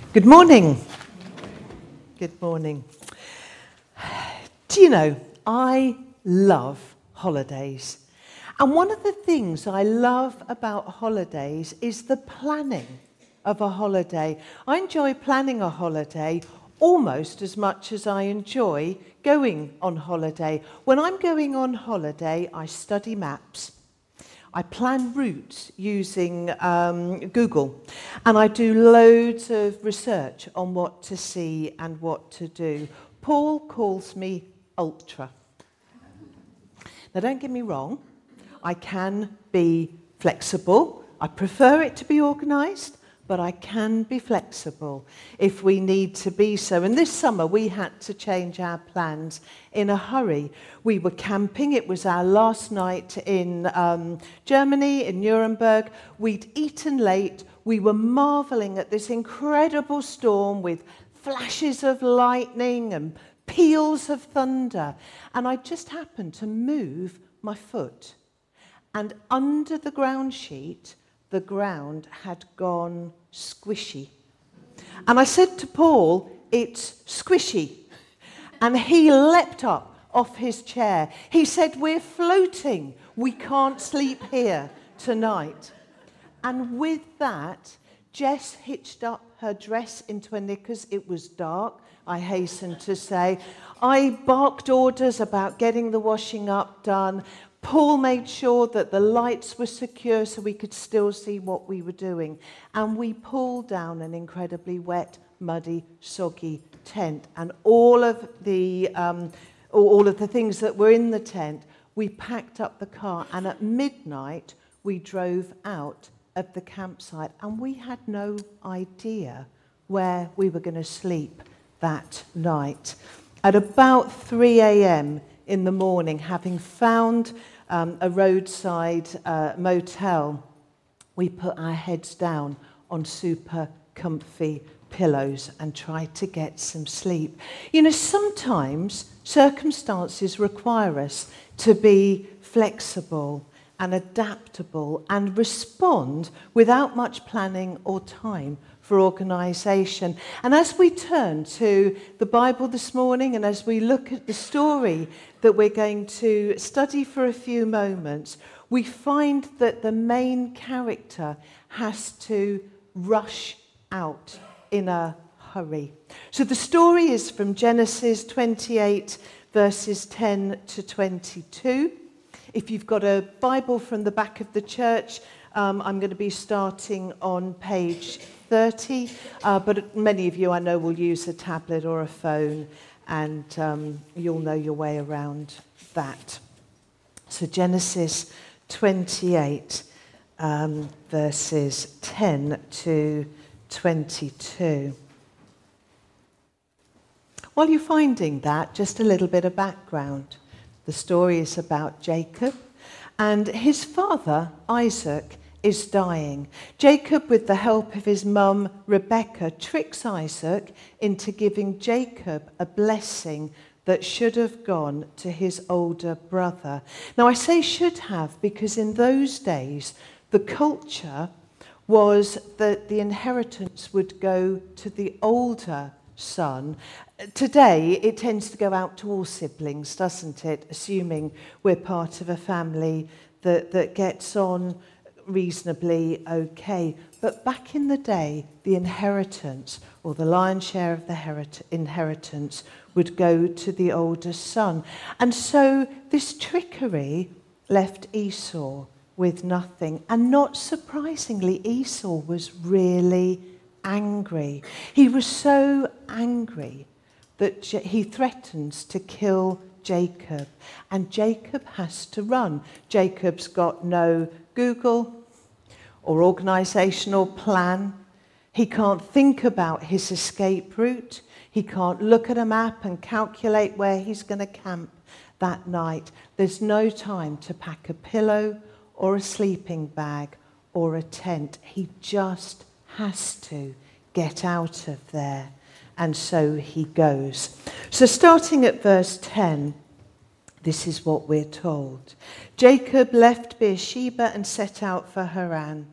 Good morning. Good morning. Do you know, I love holidays. And one of the things I love about holidays is the planning of a holiday. I enjoy planning a holiday almost as much as I enjoy going on holiday. When I'm going on holiday, I study maps. I plan routes using Google, and I do loads of research on what to see and what to do. Paul calls me ultra. Now, don't get me wrong, I can be flexible. I prefer it to be organised, but I can be flexible if we need to be so. And this summer, we had to change our plans in a hurry. We were camping. It was our last night in Germany, in Nuremberg. We'd eaten late. We were marvelling at this incredible storm with flashes of lightning and peals of thunder. And I just happened to move my foot. And under the ground sheet, the ground had gone squishy. And I said to Paul, "It's squishy." And he leapt up off his chair. He said, "We're floating. We can't sleep here tonight." And with that, Jess hitched up her dress into her knickers. It was dark, I hasten to say. I barked orders about getting the washing up done. Paul made sure that the lights were secure so we could still see what we were doing. And we pulled down an incredibly wet, muddy, soggy tent. And all of the things that were in the tent, we packed up the car. And at midnight, we drove out of the campsite. And we had no idea where we were going to sleep that night. At about 3 a.m., in the morning, having found a roadside motel, we put our heads down on super comfy pillows and tried to get some sleep. You know, sometimes circumstances require us to be flexible and adaptable and respond without much planning or time for organisation. And as we turn to the Bible this morning and as we look at the story that we're going to study for a few moments, we find that the main character has to rush out in a hurry. So the story is from Genesis 28, verses 10 to 22. If you've got a Bible from the back of the church, I'm going to be starting on page 30, but many of you I know will use a tablet or a phone, and you'll know your way around that. So Genesis 28, verses 10 to 22. While you're finding that, just a little bit of background. The story is about Jacob, and his father, Isaac, is dying. Jacob, with the help of his mum, Rebecca, tricks Isaac into giving Jacob a blessing that should have gone to his older brother. Now, I say should have because in those days, the culture was that the inheritance would go to the older son. Today, it tends to go out to all siblings, doesn't it? Assuming we're part of a family that gets on reasonably okay. But back in the day, the inheritance, or the lion's share of the inheritance, would go to the older son. And so this trickery left Esau with nothing. And not surprisingly, Esau was really angry. He was so angry that he threatens to kill Jacob. And Jacob has to run. Jacob's got no Google or organisational plan. He can't think about his escape route. He can't look at a map and calculate where he's going to camp that night. There's no time to pack a pillow or a sleeping bag or a tent. He just has to get out of there. And so he goes. So starting at verse 10, this is what we're told. Jacob left Beersheba and set out for Haran.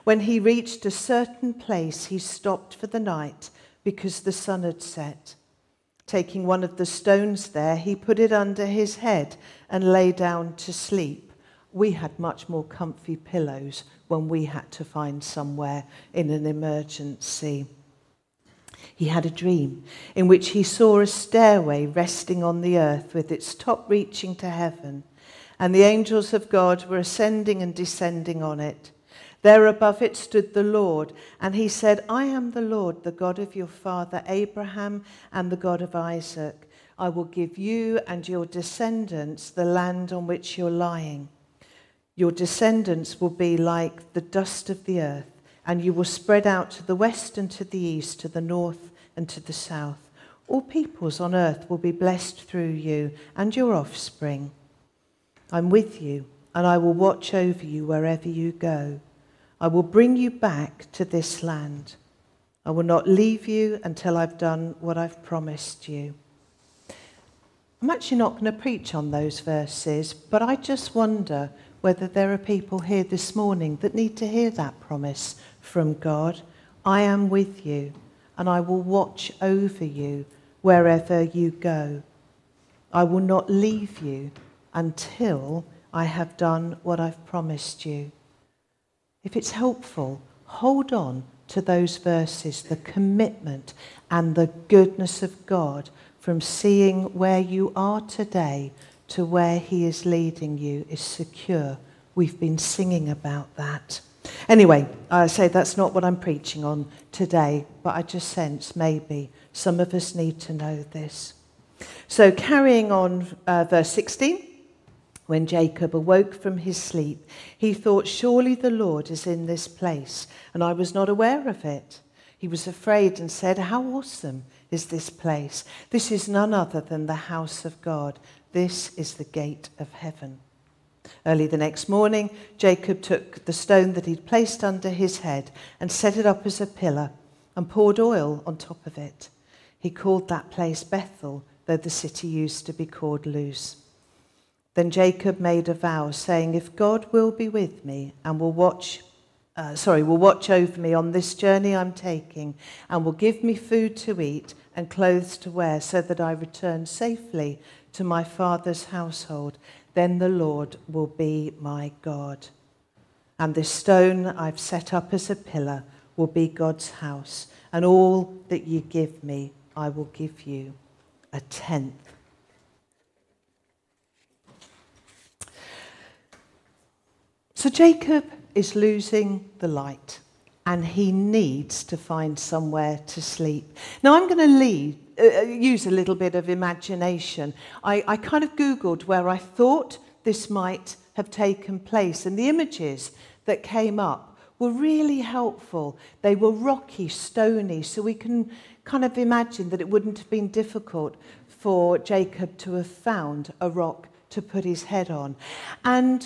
When he reached a certain place, he stopped for the night because the sun had set. Taking one of the stones there, he put it under his head and lay down to sleep. We had much more comfy pillows when we had to find somewhere in an emergency. He had a dream in which he saw a stairway resting on the earth with its top reaching to heaven, and the angels of God were ascending and descending on it. There above it stood the Lord, and he said, I am the Lord, the God of your father Abraham and the God of Isaac. I will give you and your descendants the land on which you're lying. Your descendants will be like the dust of the earth, and you will spread out to the west and to the east, to the north and to the south. All peoples on earth will be blessed through you and your offspring. I'm with you, and I will watch over you wherever you go. I will bring you back to this land. I will not leave you until I've done what I've promised you. I'm actually not going to preach on those verses, but I just wonder whether there are people here this morning that need to hear that promise from God. I am with you, and I will watch over you wherever you go. I will not leave you until I have done what I've promised you. If it's helpful, hold on to those verses, the commitment and the goodness of God from seeing where you are today to where he is leading you is secure. We've been singing about that. Anyway, I say that's not what I'm preaching on today, but I just sense maybe some of us need to know this. So carrying on, verse 16. When Jacob awoke from his sleep, he thought, surely the Lord is in this place, and I was not aware of it. He was afraid and said, how awesome is this place? This is none other than the house of God. This is the gate of heaven. Early the next morning, Jacob took the stone that he'd placed under his head and set it up as a pillar and poured oil on top of it. He called that place Bethel, though the city used to be called Luz. Then Jacob made a vow, saying, if God will be with me and will watch over me on this journey I'm taking, and will give me food to eat and clothes to wear, so that I return safely to my father's household, then the Lord will be my God. And this stone I've set up as a pillar will be God's house, and all that you give me, I will give you a tenth. So Jacob is losing the light, and he needs to find somewhere to sleep. Now I'm going to use a little bit of imagination. I kind of Googled where I thought this might have taken place, and the images that came up were really helpful. They were rocky, stony, so we can kind of imagine that it wouldn't have been difficult for Jacob to have found a rock to put his head on. And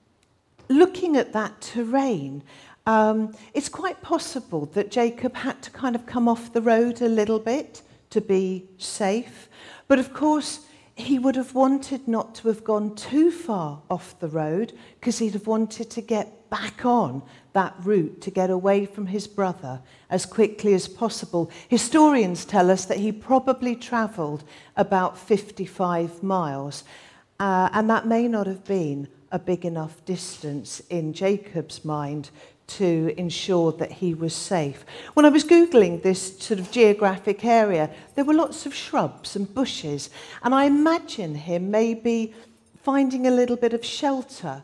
looking at that terrain, it's quite possible that Jacob had to kind of come off the road a little bit to be safe. But of course, he would have wanted not to have gone too far off the road, because he'd have wanted to get back on that route to get away from his brother as quickly as possible. Historians tell us that he probably travelled about 55 miles, and that may not have been a big enough distance in Jacob's mind to ensure that he was safe. When I was Googling this sort of geographic area, there were lots of shrubs and bushes, and I imagine him maybe finding a little bit of shelter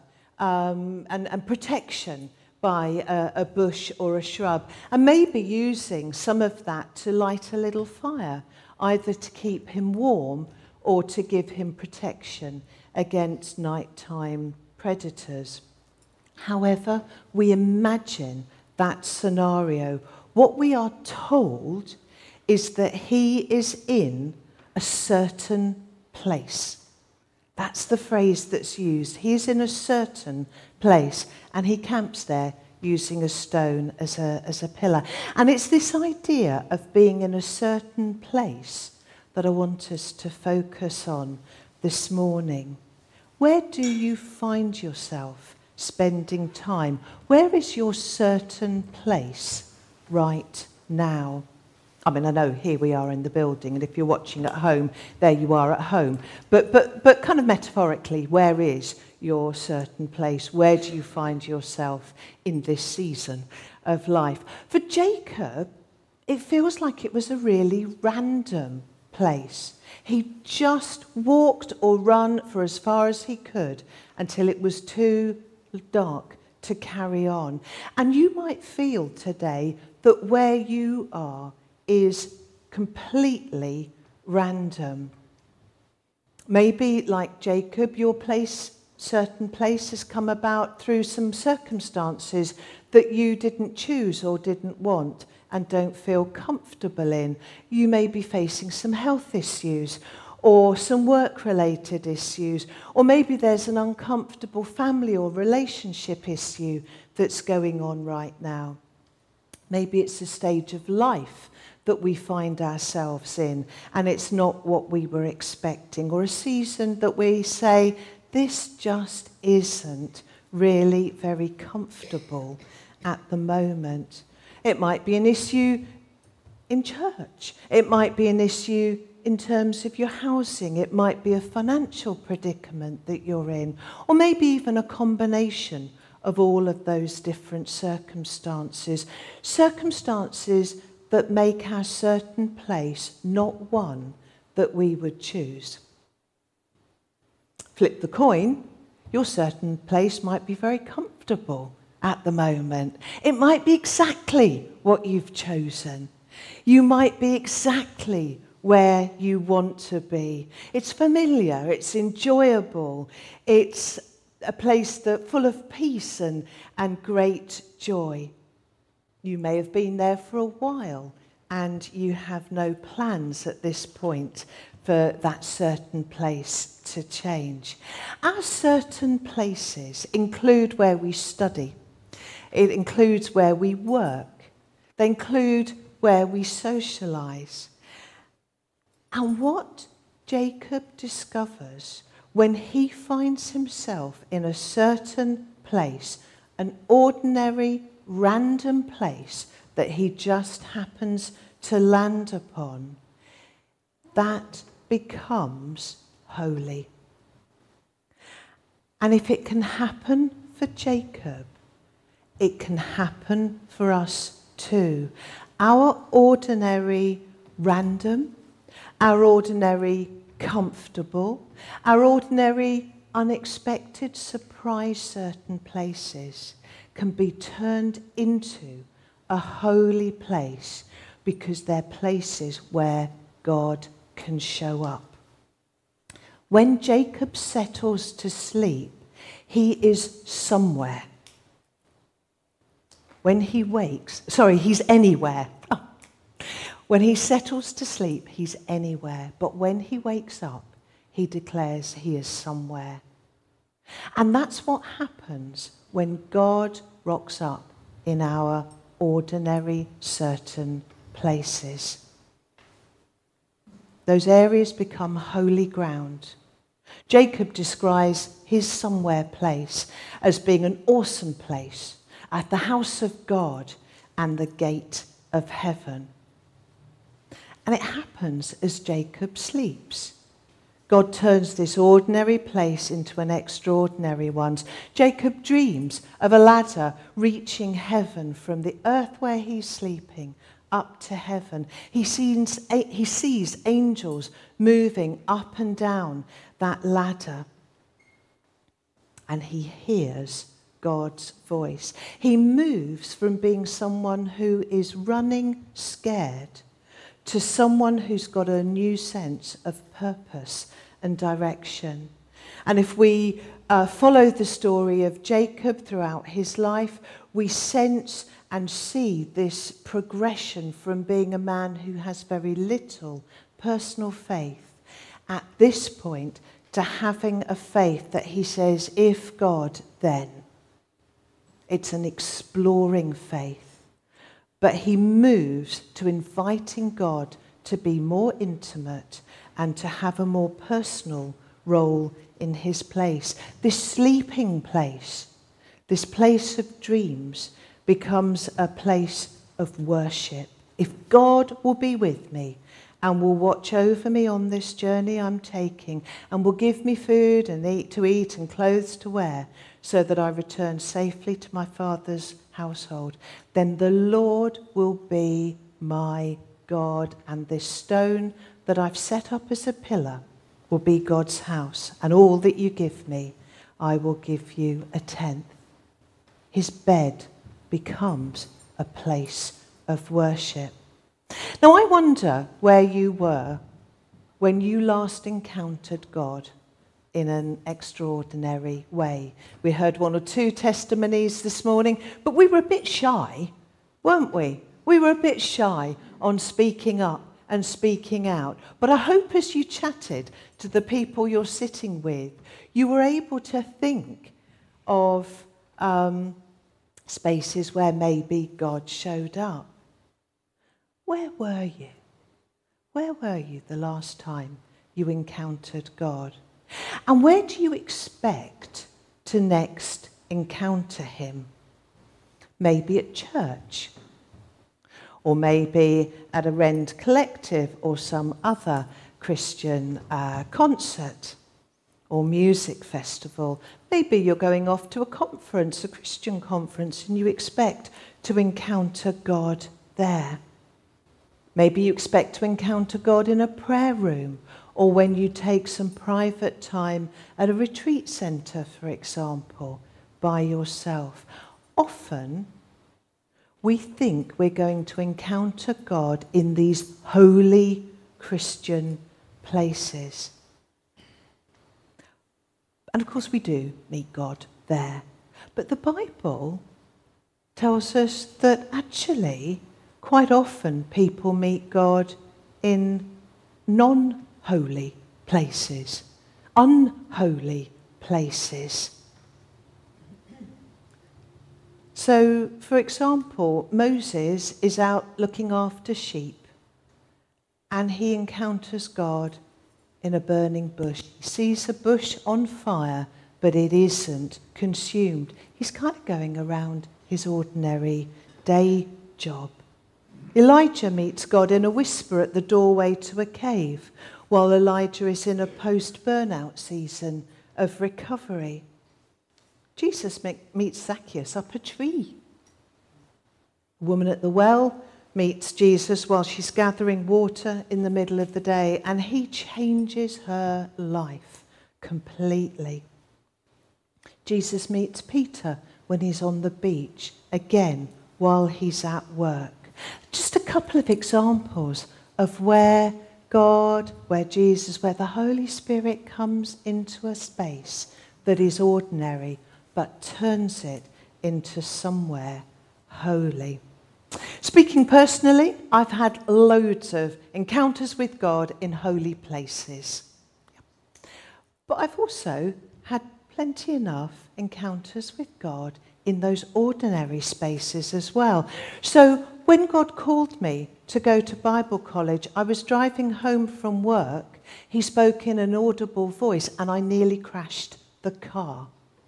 and protection by a bush or a shrub, and maybe using some of that to light a little fire, either to keep him warm or to give him protection against nighttime predators. However, we imagine that scenario. What we are told is that he is in a certain place. That's the phrase that's used. He is in a certain place, and he camps there using a stone as a pillar. And it's this idea of being in a certain place that I want us to focus on this morning. Where do you find yourself spending time? Where is your certain place right now? I mean, I know here we are in the building, and if you're watching at home, there you are at home. But kind of metaphorically, where is your certain place? Where do you find yourself in this season of life? For Jacob, it feels like it was a really random place. He just walked or run for as far as he could until it was too dark to carry on. And you might feel today that where you are is completely random. Maybe, like Jacob, your certain place has come about through some circumstances that you didn't choose or didn't want and don't feel comfortable in. You may be facing some health issues or some work-related issues, or maybe there's an uncomfortable family or relationship issue that's going on right now. Maybe it's a stage of life that we find ourselves in, and it's not what we were expecting, or a season that we say, this just isn't really very comfortable at the moment. It might be an issue in church. It might be an issue in terms of your housing. It might be a financial predicament that you're in, or maybe even a combination of all of those different circumstances. Circumstances that make our certain place not one that we would choose. Flip the coin, your certain place might be very comfortable at the moment. It might be exactly what you've chosen. You might be exactly where you want to be. It's familiar, it's enjoyable, it's a place that's full of peace and great joy. You may have been there for a while and you have no plans at this point for that certain place to change. Our certain places include where we study. It includes where we work. They include where we socialise. And what Jacob discovers when he finds himself in a certain place, an ordinary, random place that he just happens to land upon, that becomes holy. And if it can happen for Jacob, it can happen for us too. Our ordinary random, our ordinary comfortable, our ordinary unexpected surprise certain places can be turned into a holy place because they're places where God can show up. When Jacob settles to sleep, he is somewhere. When he wakes, he's anywhere. Oh. When he settles to sleep, he's anywhere. But when he wakes up, he declares he is somewhere. And that's what happens when God rocks up in our ordinary, certain places. Those areas become holy ground. Jacob describes his somewhere place as being an awesome place at the house of God and the gate of heaven. And it happens as Jacob sleeps. God turns this ordinary place into an extraordinary one. Jacob dreams of a ladder reaching heaven from the earth where he's sleeping up to heaven. He sees angels moving up and down that ladder. And he hears God's voice. He moves from being someone who is running scared to someone who's got a new sense of purpose and direction. And if we follow the story of Jacob throughout his life, we sense and see this progression from being a man who has very little personal faith at this point to having a faith that he says, if God, then. It's an exploring faith. But he moves to inviting God to be more intimate and to have a more personal role in his place. This sleeping place this place of dreams becomes a place of worship. If God will be with me and will watch over me on this journey I'm taking and will give me food and to eat and clothes to wear so that I return safely to my Father's household, then the Lord will be my God, and this stone that I've set up as a pillar will be God's house, and all that you give me, I will give you a tenth. His bed becomes a place of worship. Now, I wonder where you were when you last encountered God in an extraordinary way. We heard one or two testimonies this morning, but we were a bit shy, weren't we? We were a bit shy on speaking up and speaking out. But I hope as you chatted to the people you're sitting with, you were able to think of spaces where maybe God showed up. Where were you? Where were you the last time you encountered God? And where do you expect to next encounter him? Maybe at church, or maybe at a Rend Collective or some other Christian concert or music festival. Maybe you're going off to a conference, a Christian conference, and you expect to encounter God there. Maybe you expect to encounter God in a prayer room, or when you take some private time at a retreat centre, for example, by yourself. Often, we think we're going to encounter God in these holy Christian places. And of course we do meet God there. But the Bible tells us that actually, quite often people meet God in non-holy places, unholy places. So, for example, Moses is out looking after sheep and he encounters God in a burning bush. He sees a bush on fire, but it isn't consumed. He's kind of going around his ordinary day job. Elijah meets God in a whisper at the doorway to a cave, while Elijah is in a post-burnout season of recovery. Jesus meets Zacchaeus up a tree. A woman at the well meets Jesus while she's gathering water in the middle of the day, and he changes her life completely. Jesus meets Peter when he's on the beach, again, while he's at work. Just a couple of examples of where God, where Jesus, where the Holy Spirit comes into a space that is ordinary, but turns it into somewhere holy. Speaking personally, I've had loads of encounters with God in holy places. But I've also had plenty enough encounters with God in those ordinary spaces as well. So when God called me to go to Bible college, I was driving home from work. He spoke in an audible voice and I nearly crashed the car.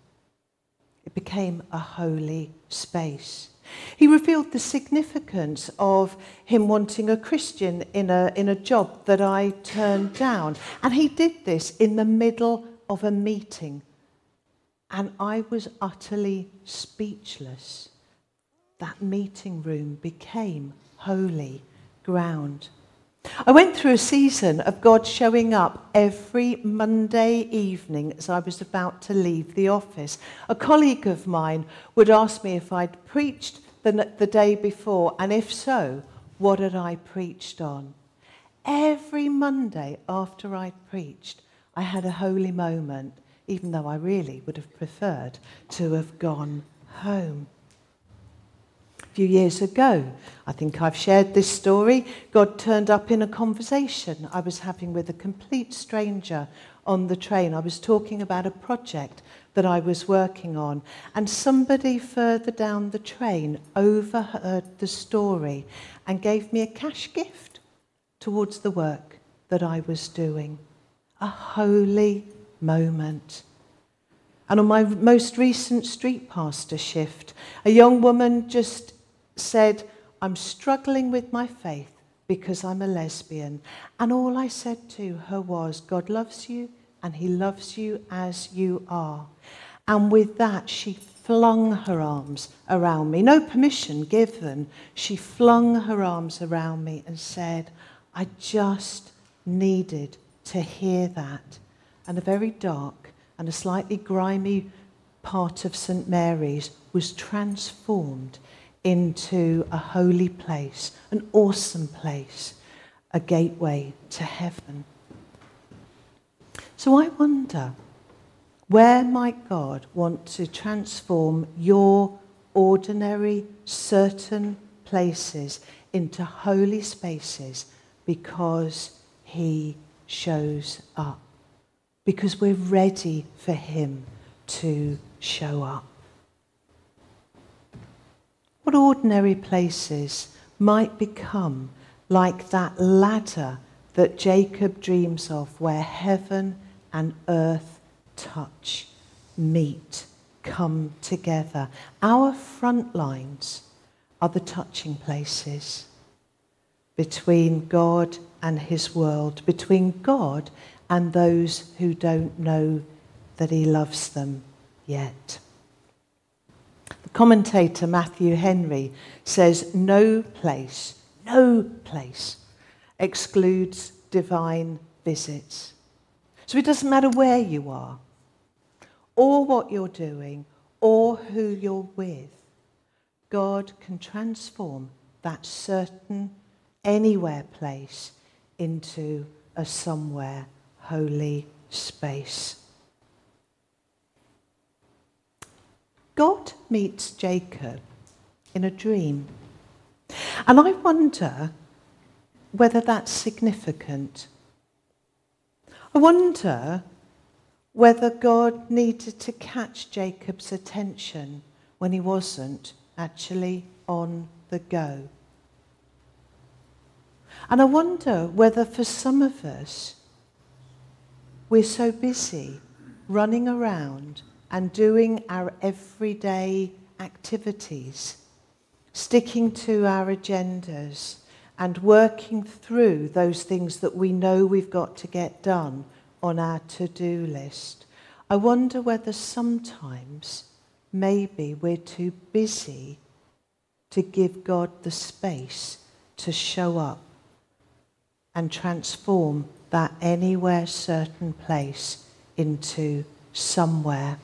It became a holy space. He revealed the significance of him wanting a Christian in a job that I turned down. And he did this in the middle of a meeting. And I was utterly speechless. That meeting room became holy ground. I went through a season of God showing up every Monday evening as I was about to leave the office. A colleague of mine would ask me if I'd preached the day before, and if so, what had I preached on? Every Monday after I'd preached, I had a holy moment, even though I really would have preferred to have gone home. A few years ago, I think I've shared this story, God turned up in a conversation I was having with a complete stranger on the train. I was talking about a project that I was working on, and somebody further down the train overheard the story and gave me a cash gift towards the work that I was doing. A holy moment. And on my most recent street pastor shift, a young woman just said, I'm struggling with my faith because I'm a lesbian. And all I said to her was, God loves you and he loves you as you are. And with that, she flung her arms around me. No permission given. She flung her arms around me and said, I just needed to hear that. And a very dark and a slightly grimy part of St. Mary's was transformed into a holy place, an awesome place, a gateway to heaven. So I wonder, where might God want to transform your ordinary, certain places into holy spaces because he shows up? Because we're ready for him to show up. What ordinary places might become like that ladder that Jacob dreams of, where heaven and earth touch, meet, come together? Our front lines are the touching places between God and his world, between God and those who don't know that he loves them yet. The commentator Matthew Henry says no place excludes divine visits. So it doesn't matter where you are, or what you're doing, or who you're with. God can transform that certain anywhere place into a somewhere holy space. God meets Jacob in a dream. And I wonder whether that's significant. I wonder whether God needed to catch Jacob's attention when he wasn't actually on the go. And I wonder whether for some of us, we're so busy running around and doing our everyday activities, sticking to our agendas and working through those things that we know we've got to get done on our to-do list. I wonder whether sometimes maybe we're too busy to give God the space to show up and transform that anywhere certain place into somewhere.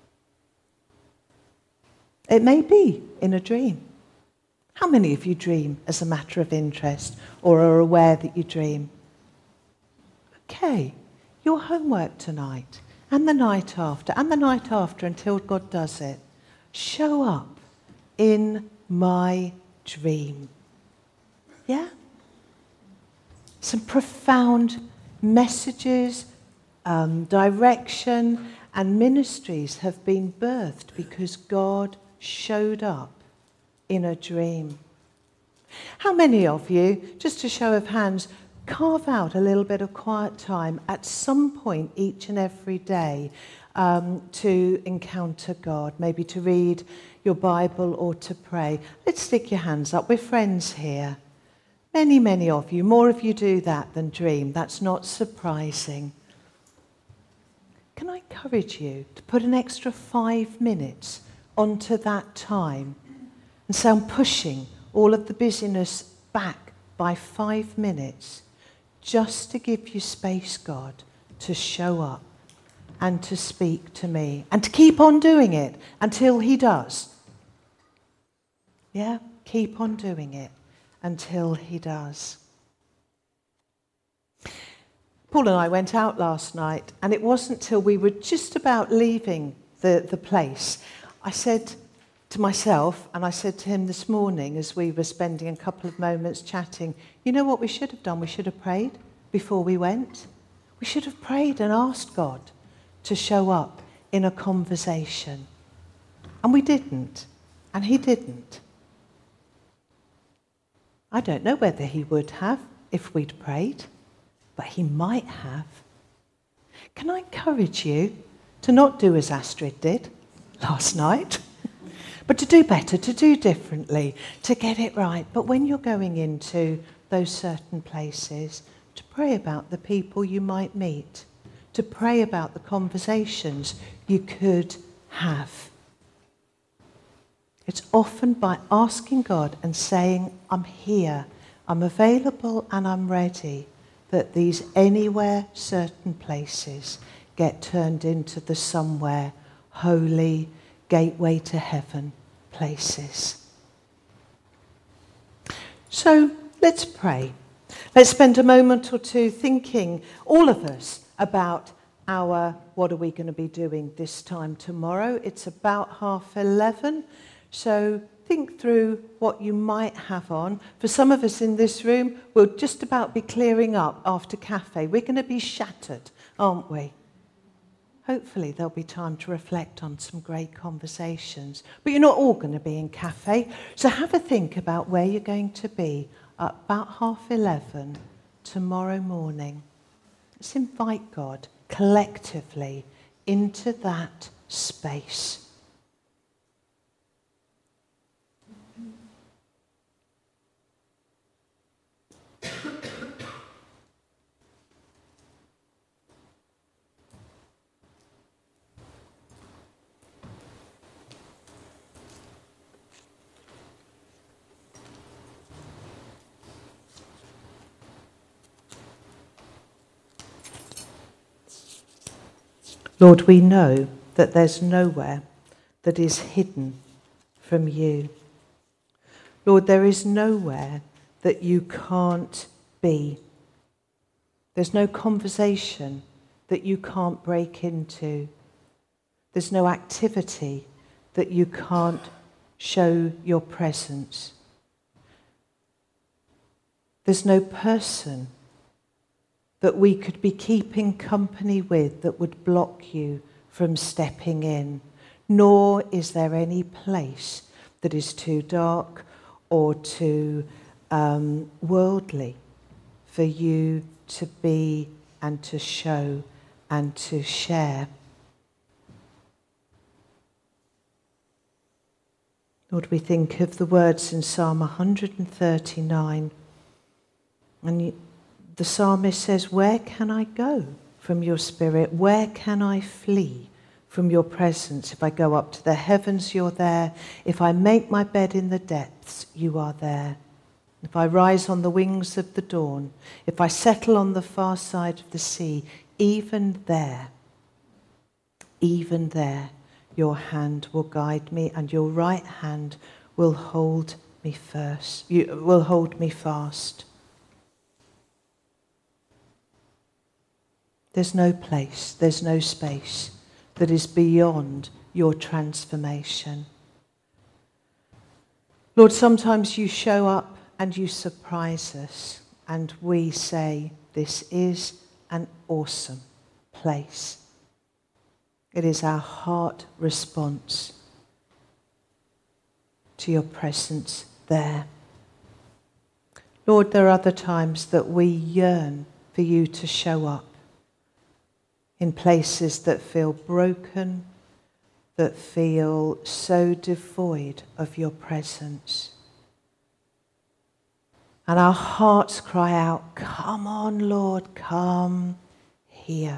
It may be in a dream. How many of you dream as a matter of interest or are aware that you dream? Okay, your homework tonight and the night after until God does it. Show up in my dream. Yeah? Some profound messages, direction and ministries have been birthed because God showed up in a dream. How many of you, just a show of hands, carve out a little bit of quiet time at some point each and every day to encounter God, maybe to read your Bible or to pray? Let's stick your hands up. We're friends here. Many, many of you. More of you do that than dream. That's not surprising. Can I encourage you to put an extra 5 minutes onto that time and say, I'm pushing all of the busyness back by 5 minutes just to give you space, God, to show up and to speak to me and to keep on doing it until he does. Yeah, keep on doing it until he does. Paul and I went out last night, and it wasn't till we were just about leaving the place, I said to myself, and I said to him this morning as we were spending a couple of moments chatting, you know what we should have done? We should have prayed before we went. We should have prayed and asked God to show up in a conversation. And we didn't, and he didn't. I don't know whether he would have if we'd prayed, but he might have. Can I encourage you to not do as Astrid did last night, but to do better, to do differently, to get it right. But when you're going into those certain places, to pray about the people you might meet, to pray about the conversations you could have. It's often by asking God and saying, I'm here, I'm available and I'm ready, that these anywhere certain places get turned into the somewhere holy, gateway to heaven places. So let's pray. Let's spend a moment or two thinking, all of us, about what are we going to be doing this time tomorrow. It's about 11:30. So think through what you might have on. For some of us in this room, we'll just about be clearing up after cafe. We're going to be shattered, aren't we? Hopefully there'll be time to reflect on some great conversations. But you're not all going to be in cafe. So have a think about where you're going to be at about 11:30 tomorrow morning. Let's invite God collectively into that space. Lord, we know that there's nowhere that is hidden from you. Lord, there is nowhere that you can't be. There's no conversation that you can't break into. There's no activity that you can't show your presence. There's no person that we could be keeping company with that would block you from stepping in, nor is there any place that is too dark or too worldly for you to be and to show and to share. Lord, we think of the words in Psalm 139, and the psalmist says, where can I go from your spirit? Where can I flee from your presence? If I go up to the heavens, you're there. If I make my bed in the depths, you are there. If I rise on the wings of the dawn, if I settle on the far side of the sea, even there, your hand will guide me and your right hand will hold me first. You will hold me fast. There's no place, there's no space that is beyond your transformation. Lord, sometimes you show up and you surprise us, and we say, this is an awesome place. It is our heart response to your presence there. Lord, there are other times that we yearn for you to show up in places that feel broken, that feel so devoid of your presence. And our hearts cry out, come on, Lord, come here.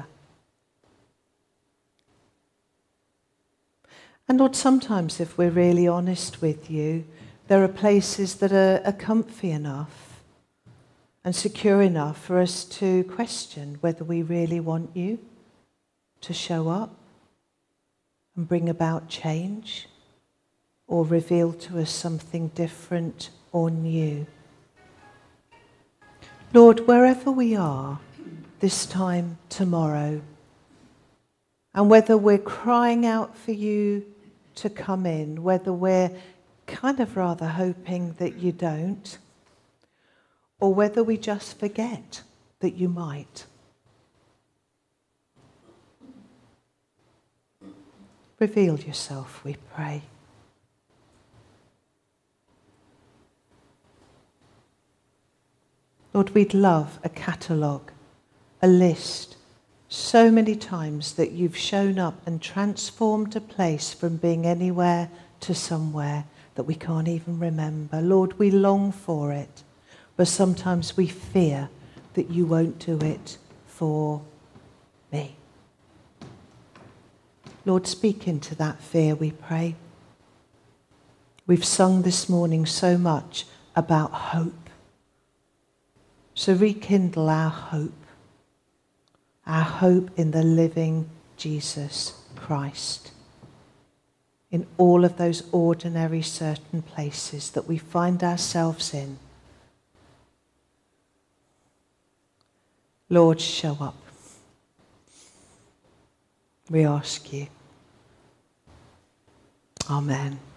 And Lord, sometimes if we're really honest with you, there are places that are comfy enough and secure enough for us to question whether we really want you to show up and bring about change or reveal to us something different or new. Lord, wherever we are this time tomorrow, and whether we're crying out for you to come in, whether we're kind of rather hoping that you don't, or whether we just forget that you might, reveal yourself, we pray. Lord, we'd love a catalogue, a list So many times that you've shown up and transformed a place from being anywhere to somewhere that we can't even remember. Lord, we long for it, but sometimes we fear that you won't do it for me. Lord, speak into that fear, we pray. We've sung this morning so much about hope. So rekindle our hope in the living Jesus Christ, in all of those ordinary certain places that we find ourselves in. Lord, show up. We ask you. Amen.